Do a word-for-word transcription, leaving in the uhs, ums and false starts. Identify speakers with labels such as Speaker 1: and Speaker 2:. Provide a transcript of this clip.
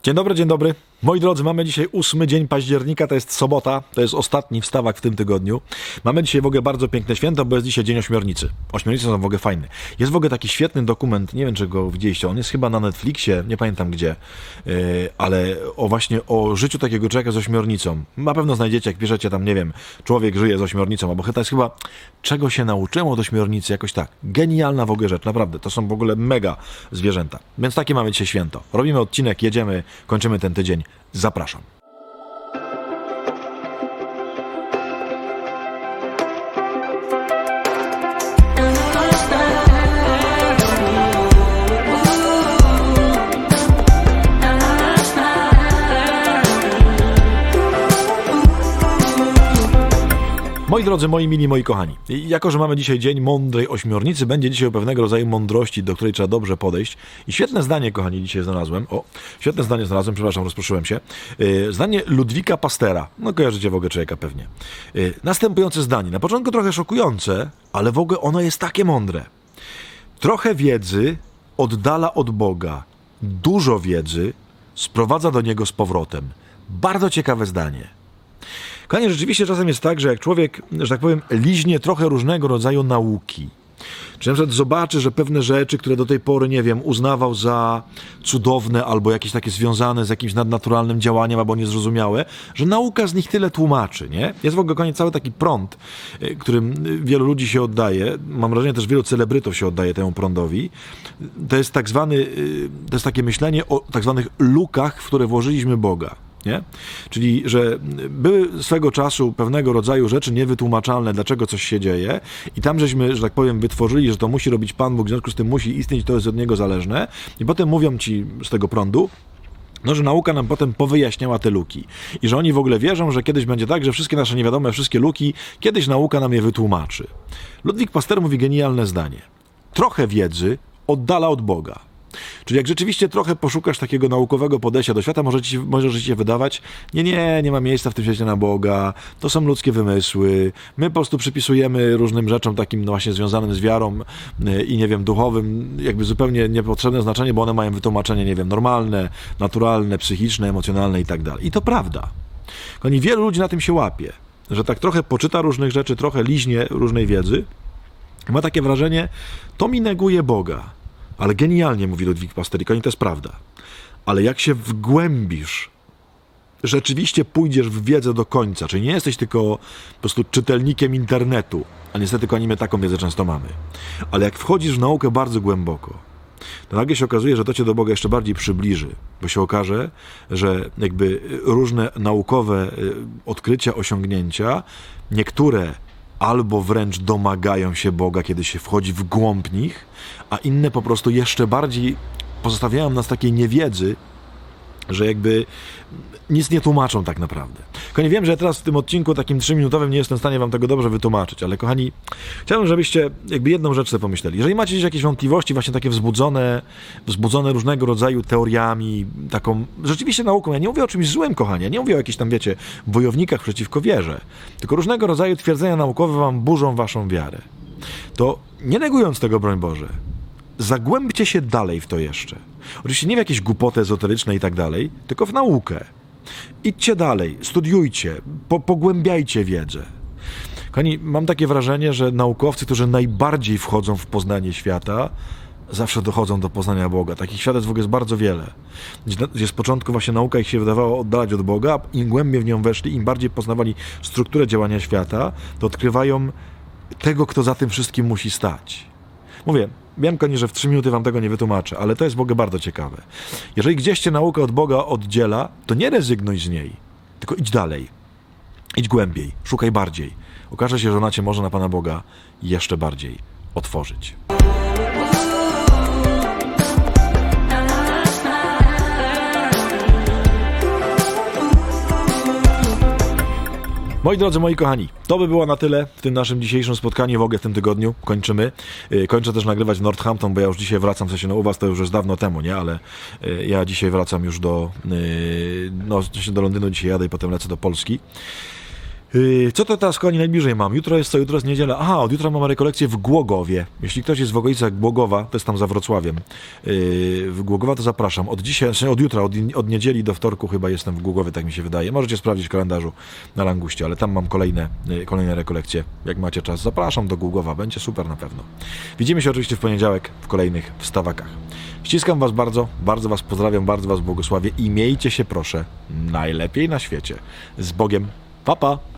Speaker 1: Dzień dobry, dzień dobry. Moi drodzy, mamy dzisiaj ósmy dzień października, to jest sobota, to jest ostatni wstawak w tym tygodniu. Mamy dzisiaj w ogóle bardzo piękne święto, bo jest dzisiaj Dzień Ośmiornicy. Ośmiornice są w ogóle fajne. Jest w ogóle taki świetny dokument, nie wiem czy go widzieliście, on jest chyba na Netflixie, nie pamiętam gdzie, yy, ale o właśnie o życiu takiego człowieka z ośmiornicą. Na pewno znajdziecie, jak piszecie tam, nie wiem, człowiek żyje z ośmiornicą, albo to jest chyba czego się nauczyłem od ośmiornicy, jakoś tak. Genialna w ogóle rzecz, naprawdę, to są w ogóle mega zwierzęta. Więc takie mamy dzisiaj święto. Robimy odcinek, jedziemy, kończymy ten tydzień. Zapraszam. Moi drodzy, moi mili, moi kochani, jako że mamy dzisiaj dzień mądrej ośmiornicy, będzie dzisiaj o pewnego rodzaju mądrości, do której trzeba dobrze podejść. I świetne zdanie, kochani, dzisiaj znalazłem. O, świetne zdanie znalazłem, przepraszam, rozproszyłem się. Yy, zdanie Ludwika Pastera. No kojarzycie w ogóle człowieka pewnie. Yy, następujące zdanie. Na początku trochę szokujące, ale w ogóle ono jest takie mądre. Trochę wiedzy oddala od Boga. Dużo wiedzy sprowadza do Niego z powrotem. Bardzo ciekawe zdanie. Kochani, rzeczywiście czasem jest tak, że jak człowiek, że tak powiem, liźnie trochę różnego rodzaju nauki, czy na przykład zobaczy, że pewne rzeczy, które do tej pory, nie wiem, uznawał za cudowne albo jakieś takie związane z jakimś nadnaturalnym działaniem albo niezrozumiałe, że nauka z nich tyle tłumaczy, nie? Jest w ogóle, kochani, cały taki prąd, którym wielu ludzi się oddaje, mam wrażenie, też wielu celebrytów się oddaje temu prądowi. To jest tak zwany, to jest takie myślenie o tak zwanych lukach, w które włożyliśmy Boga. Nie? Czyli, że były swego czasu pewnego rodzaju rzeczy niewytłumaczalne, dlaczego coś się dzieje i tam żeśmy, że tak powiem, wytworzyli, że to musi robić Pan Bóg, w związku z tym musi istnieć, to jest od Niego zależne i potem mówią ci z tego prądu, no, że nauka nam potem powyjaśniała te luki i że oni w ogóle wierzą, że kiedyś będzie tak, że wszystkie nasze niewiadome, wszystkie luki, kiedyś nauka nam je wytłumaczy. Ludwik Pasteur mówi genialne zdanie. Trochę wiedzy oddala od Boga. Czyli jak rzeczywiście trochę poszukasz takiego naukowego podejścia do świata, może ci, może ci się wydawać, nie, nie, nie ma miejsca w tym świecie na Boga, to są ludzkie wymysły, my po prostu przypisujemy różnym rzeczom takim no właśnie związanym z wiarą i nie wiem, duchowym, jakby zupełnie niepotrzebne znaczenie, bo one mają wytłumaczenie, nie wiem, normalne, naturalne, psychiczne, emocjonalne i tak dalej. I to prawda. Oni wielu ludzi na tym się łapie, że tak trochę poczyta różnych rzeczy, trochę liźnie różnej wiedzy, ma takie wrażenie, to mi neguje Boga. Ale genialnie, mówi Ludwik Pasteur, i to jest prawda. Ale jak się wgłębisz, rzeczywiście pójdziesz w wiedzę do końca, czyli nie jesteś tylko po prostu czytelnikiem internetu, a niestety, kochani, my taką wiedzę często mamy. Ale jak wchodzisz w naukę bardzo głęboko, to nagle się okazuje, że to cię do Boga jeszcze bardziej przybliży, bo się okaże, że jakby różne naukowe odkrycia, osiągnięcia, niektóre albo wręcz domagają się Boga, kiedy się wchodzi w głąb nich, a inne po prostu jeszcze bardziej pozostawiają nas takiej niewiedzy, że jakby nic nie tłumaczą tak naprawdę. Kochani, wiem, że ja teraz w tym odcinku takim trzyminutowym nie jestem w stanie wam tego dobrze wytłumaczyć, ale kochani, chciałbym, żebyście jakby jedną rzecz sobie pomyśleli. Jeżeli macie gdzieś jakieś wątpliwości, właśnie takie wzbudzone, wzbudzone różnego rodzaju teoriami, taką rzeczywiście nauką, ja nie mówię o czymś złym, kochani, ja nie mówię o jakichś tam, wiecie, wojownikach przeciwko wierze, tylko różnego rodzaju twierdzenia naukowe wam burzą waszą wiarę. To nie negując tego, broń Boże, zagłębcie się dalej w to jeszcze. Oczywiście nie w jakieś głupoty ezoteryczne i tak dalej, tylko w naukę. Idźcie dalej, studiujcie, po, pogłębiajcie wiedzę. Kochani, mam takie wrażenie, że naukowcy, którzy najbardziej wchodzą w poznanie świata, zawsze dochodzą do poznania Boga. Takich świadectw w ogóle jest bardzo wiele. Gdzie, gdzie z początku właśnie nauka ich się wydawało oddalać od Boga, a im głębiej w nią weszli, im bardziej poznawali strukturę działania świata, to odkrywają tego, kto za tym wszystkim musi stać. Mówię, wiem, kochani, że w trzy minuty wam tego nie wytłumaczę, ale to jest w ogóle bardzo ciekawe. Jeżeli gdzieś cię nauka od Boga oddziela, to nie rezygnuj z niej, tylko idź dalej. Idź głębiej, szukaj bardziej. Okaże się, że ona cię może na Pana Boga jeszcze bardziej otworzyć. Moi drodzy, moi kochani, to by było na tyle w tym naszym dzisiejszym spotkaniu, w ogóle w tym tygodniu. Kończymy. Kończę też nagrywać w Northampton, bo ja już dzisiaj wracam, w sensie, no u was to już jest dawno temu, nie? Ale ja dzisiaj wracam już do, no, do Londynu, dzisiaj jadę i potem lecę do Polski. Yy, co to teraz, kochani, najbliżej mam? Jutro jest co? Jutro jest niedziela. Aha, od jutra mam rekolekcję w Głogowie. Jeśli ktoś jest w okolicach Głogowa, to jest tam za Wrocławiem. Yy, w Głogowa to zapraszam. Od dzisiaj, znaczy od jutra, od, od niedzieli do wtorku chyba jestem w Głogowie, tak mi się wydaje. Możecie sprawdzić w kalendarzu na Languście, ale tam mam kolejne, yy, kolejne rekolekcje. Jak macie czas, zapraszam do Głogowa. Będzie super na pewno. Widzimy się oczywiście w poniedziałek w kolejnych wstawakach. Ściskam was bardzo, bardzo was pozdrawiam, bardzo was błogosławię i miejcie się proszę najlepiej na świecie. Z Bogiem. Pa, pa!